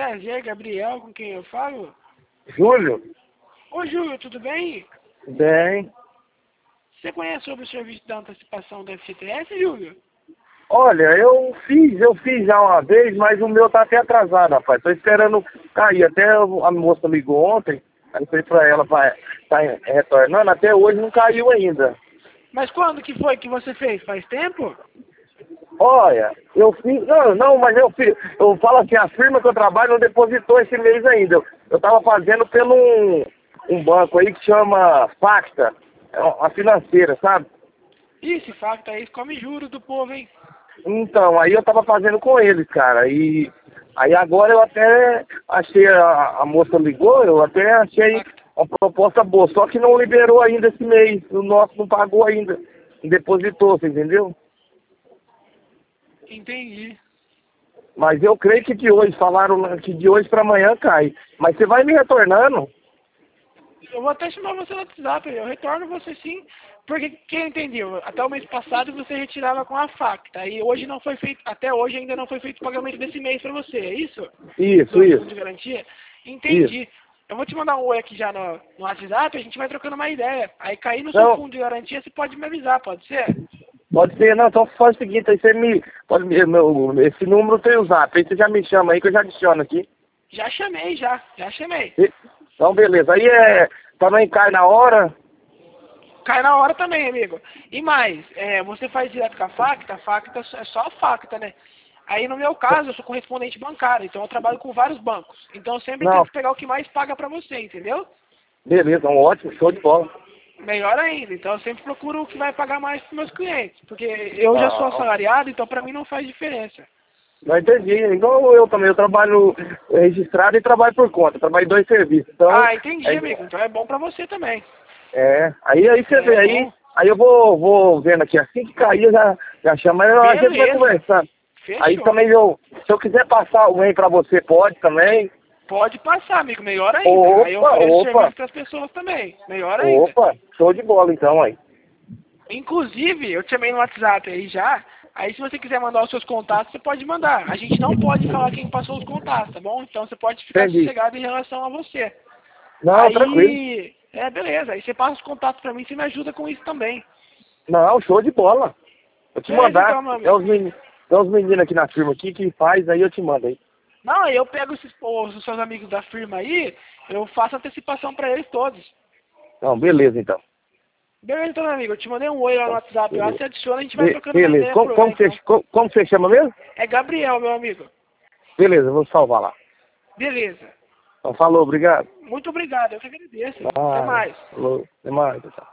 Prazer, Gabriel, com quem eu falo? Júlio? Ô, Júlio, tudo bem? Bem. Você conhece sobre o serviço da antecipação do FGTS, Júlio? Olha, eu fiz já uma vez, mas o meu tá até atrasado, rapaz. Tô esperando cair. Até a moça ligou ontem, aí eu falei pra ela, tá retornando, até hoje não caiu ainda. Mas quando que foi que você fez? Faz tempo? Olha, eu fiz, não, mas eu fiz, eu falo assim, a firma que eu trabalho não depositou esse mês ainda. Eu tava fazendo pelo um banco aí que chama Facta, é uma financeira, sabe? Ih, esse facto aí come juros do povo, hein? Então, aí eu tava fazendo com eles, cara, e aí agora eu até achei, a moça ligou, eu até achei uma proposta boa, só que não liberou ainda esse mês, o nosso não pagou ainda, não depositou, você entendeu? Entendi. Mas eu creio que de hoje, falaram que de hoje para amanhã cai, mas você vai me retornando? Eu vou até chamar você no WhatsApp, eu retorno você sim, porque quem entendeu? Até o mês passado você retirava com a Facta, e hoje não foi feito, até hoje ainda não foi feito o pagamento desse mês para você, é isso? Isso, Do isso, fundo de garantia? isso. Entendi. Eu vou te mandar um oi aqui já no WhatsApp, a gente vai trocando uma ideia. Aí cair no seu Não, fundo de garantia, você pode me avisar, pode ser? pode ser, não, então faz o seguinte, aí você esse número tem o zap, aí você já me chama aí que eu já adiciono aqui. Já chamei, já chamei. Então beleza, aí também cai na hora. Cai na hora também, amigo. E mais, você faz direto com a Facta é só a Facta, né? Aí no meu caso, eu sou correspondente bancário, então eu trabalho com vários bancos. Então eu sempre Não, tento pegar o que mais paga pra você, entendeu? beleza, um ótimo, show de bola. Melhor ainda. Então eu sempre procuro o que vai pagar mais pros meus clientes. Porque eu já sou Ah, assalariado, então pra mim não faz diferença. não entendi, igual eu também, eu trabalho registrado e trabalho por conta, trabalho em 2 serviços, então, Ah, entendi, amigo. Então é bom pra você também. aí você vê É aí, bom. aí eu vou vendo aqui, assim que cair eu já chamo, aí a gente vai Beleza. conversar. Aí Fechou. também se eu quiser passar o e-mail pra você, pode também. Pode passar, amigo. Melhor ainda. Aí eu ofereço Opa, serviço pras pessoas também. Melhor ainda. opa, show de bola então aí. Inclusive, eu te chamei no WhatsApp aí já. Aí se você quiser mandar os seus contatos, você pode mandar. A gente não pode falar quem passou os contatos, tá bom? Então você pode ficar Entendi. sossegado em relação a você. Não, tranquilo. Aí, beleza. Aí você passa os contatos pra mim e você me ajuda com isso também. Não, show de bola. Vou te Beleza mandar. então, meu amigo. Tem uns meninos aqui na firma aqui que faz, aí eu te mando aí. Não, aí eu pego os seus amigos da firma aí, eu faço antecipação pra eles todos. Não, beleza então. Beleza então, meu amigo. Eu te mandei um oi lá no WhatsApp. Lá Beleza. você adiciona, a gente vai trocando uma Beleza. ideia por lá, então. Como você chama mesmo? É Gabriel, meu amigo. Beleza, eu vou salvar lá. Beleza. Então falou, obrigado. Muito obrigado, eu que agradeço. Até mais. Falou, até mais. Tchau.